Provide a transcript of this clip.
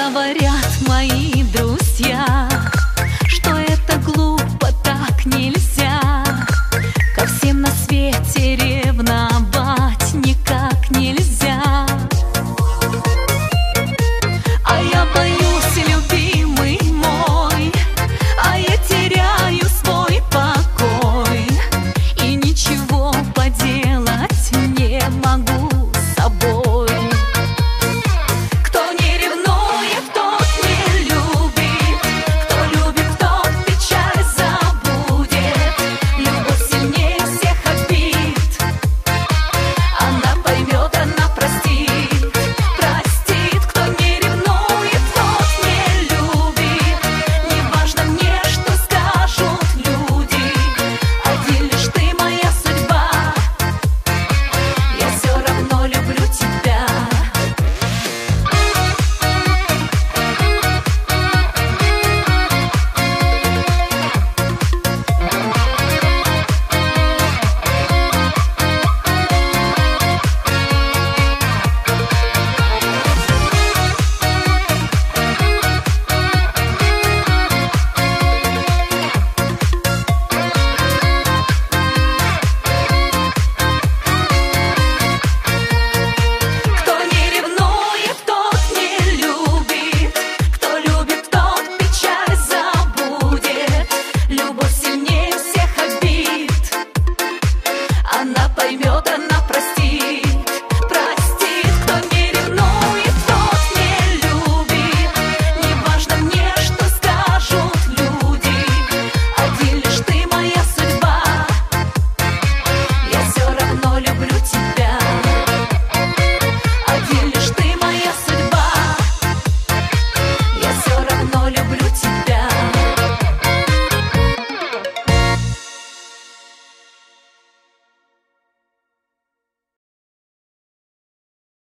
Говорят мои друзья, что это глупо, так нельзя. Ко всем на свете ревновать никак нельзя. А я боюсь, любимый мой, а я теряю свой покой. И ничего поделать не могу с собой. Кто не ревнует, тот не любит. Кто любит, тот печаль забудет. Любовь сильнее всех обид. Она поймет, она простит. Простит, кто не ревнует, тот не любит. Не важно мне, что скажут люди. Один лишь ты моя судьба. Я все равно люблю тебя. Кто не ревнует, тот не любит. Кто любит, тот печаль забудет. Любовь сильнее всех обид. Она поймет, она простит.